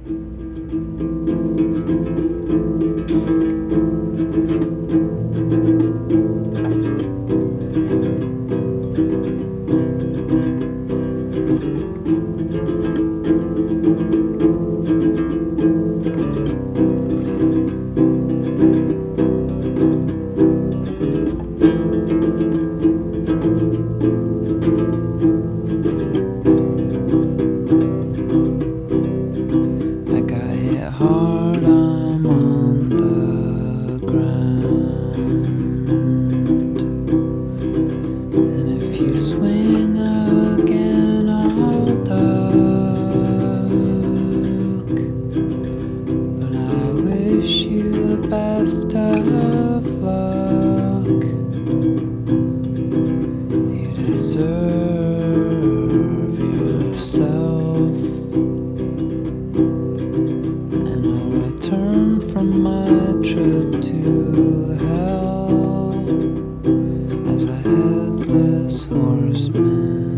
Hard, I'm on the ground, and if you swing again, I'll duck. But I wish you the best of luck. You deserve yourself. Return from my trip to hell as a headless horseman.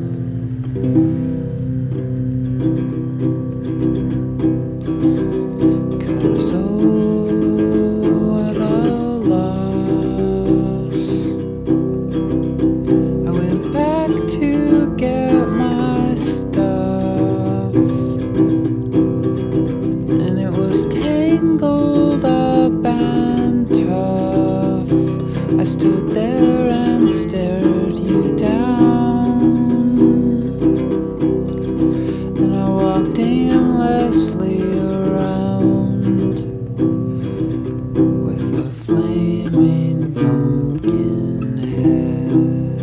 'Cause oh, what a loss. I went back to get my stuff, and it was tangled up and tough. I stood there and stared you down, and I walked aimlessly around with a flaming pumpkin head.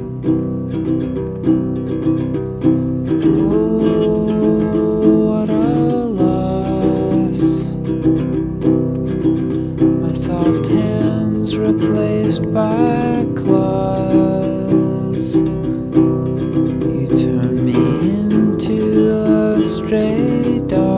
Soft hands replaced by claws. You turn me into a stray dog.